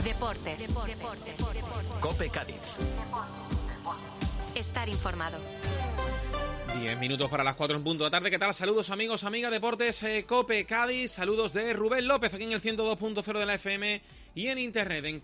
Deportes. COPE Cádiz. Estar informado. 10 minutos para las 4 en punto de la tarde. ¿Qué tal? Saludos amigos, amigas, Deportes COPE Cádiz. Saludos de Rubén López aquí en el 102.0 de la FM y en internet en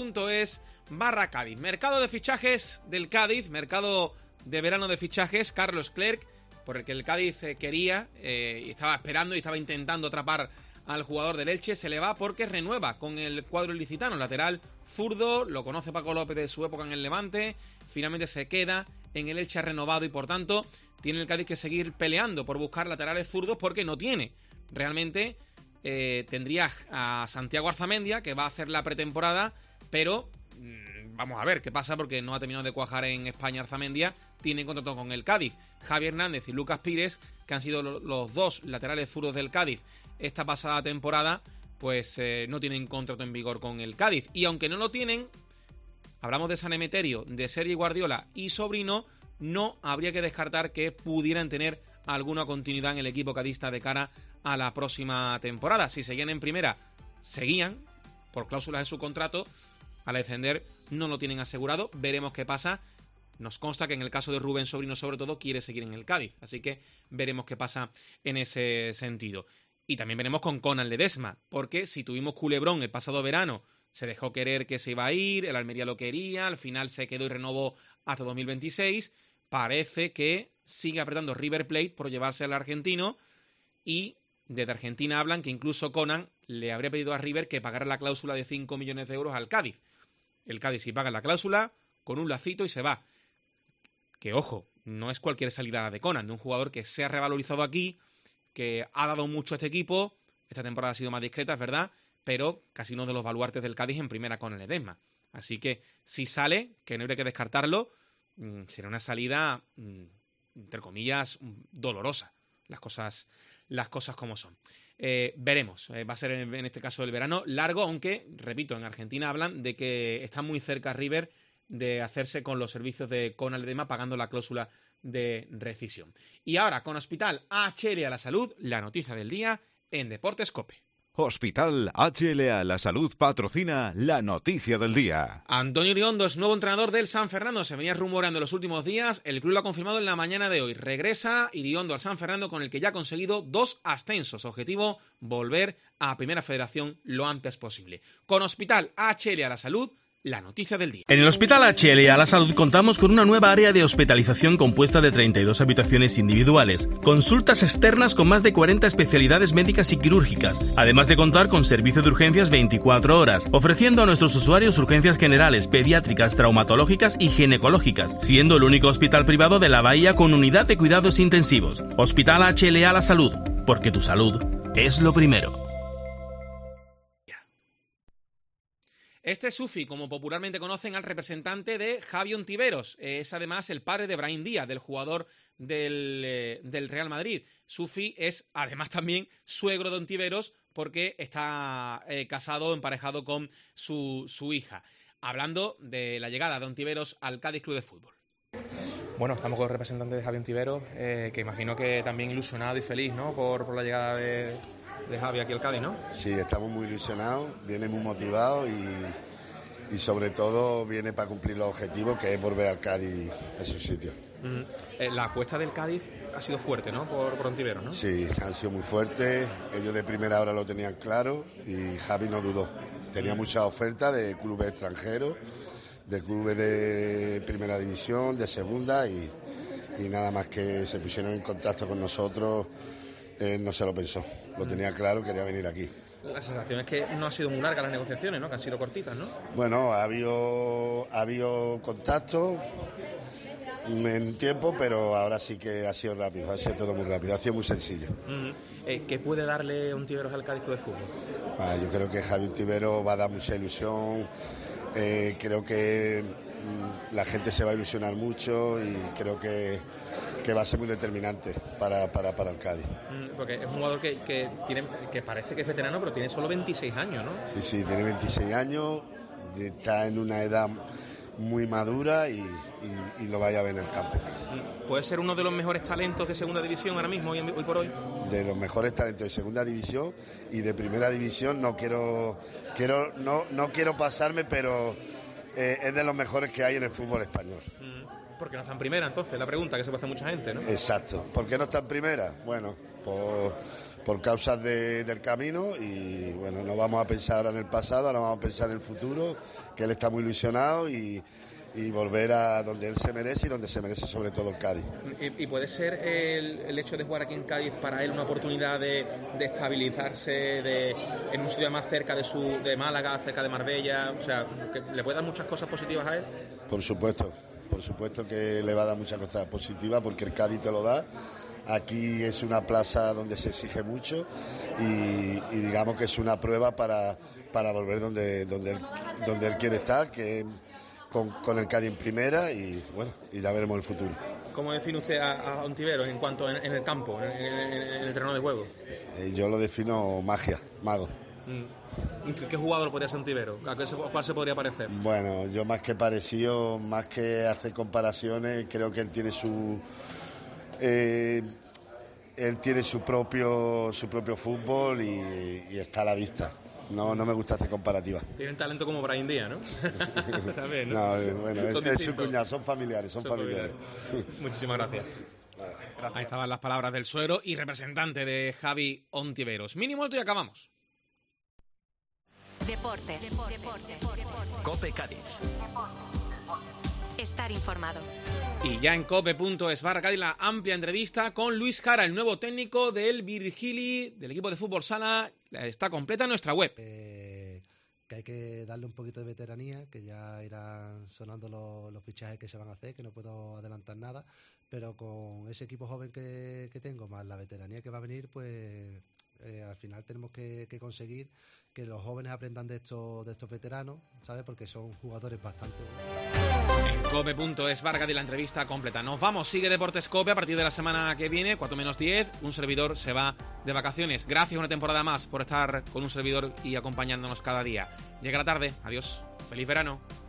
cope.es/Cádiz. Mercado de fichajes del Cádiz, mercado de verano de fichajes. Carlos Clerc, por el que el Cádiz quería y estaba esperando y estaba intentando atrapar al jugador del Elche, se le va porque renueva con el cuadro ilicitano. Lateral zurdo, lo conoce Paco López de su época en el Levante, finalmente se queda en el Elche renovado y por tanto tiene el Cádiz que seguir peleando por buscar laterales zurdos porque no tiene. Realmente tendría a Santiago Arzamendia, que va a hacer la pretemporada, pero vamos a ver qué pasa porque no ha terminado de cuajar en España Arzamendia, tiene contrato con el Cádiz. Javi Hernández y Lucas Pires, que han sido los dos laterales zurdos del Cádiz esta pasada temporada, pues no tienen contrato en vigor con el Cádiz. Y aunque no lo tienen, hablamos de San Emeterio, de Sergi Guardiola y Sobrino, no habría que descartar que pudieran tener alguna continuidad en el equipo cadista de cara a la próxima temporada. Si seguían en primera, seguían por cláusulas de su contrato. Al descender no lo tienen asegurado, veremos qué pasa. Nos consta que en el caso de Rubén Sobrino sobre todo quiere seguir en el Cádiz, así que veremos qué pasa en ese sentido. Y también veremos con Conan Ledesma, porque si tuvimos culebrón el pasado verano, se dejó querer que se iba a ir, el Almería lo quería, al final se quedó y renovó hasta 2026, parece que sigue apretando River Plate por llevarse al argentino y desde Argentina hablan que incluso Conan le habría pedido a River que pagara la cláusula de 5 millones de euros al Cádiz. El Cádiz sí paga la cláusula con un lacito y se va. Que ojo, no es cualquier salida de Conan, de un jugador que se ha revalorizado aquí, que ha dado mucho a este equipo. Esta temporada ha sido más discreta, es verdad, pero casi uno de los baluartes del Cádiz en primera con el Ledesma. Así que si sale, que no habría que descartarlo, será una salida, entre comillas, dolorosa. Las cosas como son. Veremos. Va a ser en este caso el verano largo, aunque, repito, en Argentina hablan de que está muy cerca River de hacerse con los servicios de Conan Ledesma pagando la cláusula de rescisión. Y ahora, con Hospital HLA La Salud, la noticia del día en Deportes COPE. Hospital HLA La Salud patrocina la noticia del día. Antonio Iriondo es nuevo entrenador del San Fernando. Se venía rumoreando en los últimos días. El club lo ha confirmado en la mañana de hoy. Regresa Iriondo al San Fernando, con el que ya ha conseguido 2 ascensos. Objetivo, volver a Primera Federación lo antes posible. Con Hospital HLA La Salud, la noticia del día. En el Hospital HLA La Salud contamos con una nueva área de hospitalización compuesta de 32 habitaciones individuales, consultas externas con más de 40 especialidades médicas y quirúrgicas, además de contar con servicio de urgencias 24 horas, ofreciendo a nuestros usuarios urgencias generales, pediátricas, traumatológicas y ginecológicas, siendo el único hospital privado de la Bahía con unidad de cuidados intensivos. Hospital HLA La Salud, porque tu salud es lo primero. Este es Sufi, como popularmente conocen al representante de Javi Ontiveros. Es además el padre de Brahim Díaz, del jugador del Real Madrid. Sufi es además también suegro de Ontiveros porque está casado, emparejado con su hija. Hablando de la llegada de Ontiveros al Cádiz Club de Fútbol. Bueno, estamos con el representante de Javi Ontiveros, que imagino que también ilusionado y feliz, ¿no? por la llegada de Javi aquí al Cádiz, ¿no? Sí, estamos muy ilusionados, viene muy motivado y sobre todo viene para cumplir los objetivos, que es volver al Cádiz a su sitio. La apuesta del Cádiz ha sido fuerte, ¿no? Por Ontiveros, ¿no? Sí, han sido muy fuertes, ellos de primera hora lo tenían claro y Javi no dudó. Tenía muchas ofertas de clubes extranjeros, de clubes de primera división, de segunda y nada más que se pusieron en contacto con nosotros. No se lo pensó, lo tenía claro, quería venir aquí. La sensación es que no ha sido muy larga las negociaciones, ¿no? Que han sido cortitas, ¿no? Bueno, ha habido contacto en tiempo, pero ahora sí que ha sido rápido, ha sido todo muy rápido, ha sido muy sencillo. ¿Qué puede darle Ontiveros al Cádiz Club de Fútbol? Yo creo que Javi Ontiveros va a dar mucha ilusión, creo que la gente se va a ilusionar mucho y creo que va a ser muy determinante para el Cádiz. Porque es un jugador que parece que es veterano, pero tiene solo 26 años, ¿no? Sí, tiene 26 años, está en una edad muy madura y lo vaya a ver en el campo. ¿Puede ser uno de los mejores talentos de segunda división ahora mismo, hoy por hoy? De los mejores talentos de segunda división y de primera división. No quiero pasarme, pero es de los mejores que hay en el fútbol español. ¿Por qué no está en primera, entonces? La pregunta que se puede hacer mucha gente, ¿no? Exacto. ¿Por qué no está en primera? Bueno, por causas del camino, y bueno, no vamos a pensar ahora en el pasado, ahora vamos a pensar en el futuro, que él está muy ilusionado y volver a donde él se merece y donde se merece sobre todo el Cádiz. ¿Y puede ser el hecho de jugar aquí en Cádiz para él una oportunidad de estabilizarse en un sitio más cerca de Málaga, cerca de Marbella? O sea, ¿que le puede dar muchas cosas positivas a él? Por supuesto que le va a dar muchas cosas positivas, porque el Cádiz te lo da. Aquí es una plaza donde se exige mucho y digamos que es una prueba para volver donde él quiere estar, que con el Cádiz en primera, y bueno, y ya veremos el futuro. ¿Cómo define usted a Ontiveros en cuanto en el campo, en el terreno de juego? Yo lo defino magia, mago. ¿Qué jugador podría ser Ontiveros? ¿Cuál se podría parecer? Bueno, yo más que parecido, más que hacer comparaciones, creo que él tiene su propio fútbol y está a la vista. No me gusta hacer comparativas. Tienen talento como Brahim Díaz, ¿no? También, ¿no? Bueno, es su cuñado, son familiares. Muchísimas gracias. Ahí estaban las palabras del suero y representante de Javi Ontiveros. Mínimo alto y acabamos. Deportes. COPE Cádiz. Estar informado. Y ya en cope.es/Cádiz la amplia entrevista con Luis Jara, el nuevo técnico del Virgili, del equipo de fútbol sala. Está completa en nuestra web. Que hay que darle un poquito de veteranía, que ya irán sonando los fichajes que se van a hacer, que no puedo adelantar nada, pero con ese equipo joven que tengo, más la veteranía que va a venir, pues al final tenemos que conseguir que los jóvenes aprendan de estos veteranos, ¿sabes? Porque son jugadores bastante buenos. En cope.es/Cádiz la entrevista completa. Nos vamos, sigue Deportes Cope a partir de la semana que viene, 4:10, un servidor se va de vacaciones. Gracias una temporada más por estar con un servidor y acompañándonos cada día. Llega la tarde, adiós, feliz verano.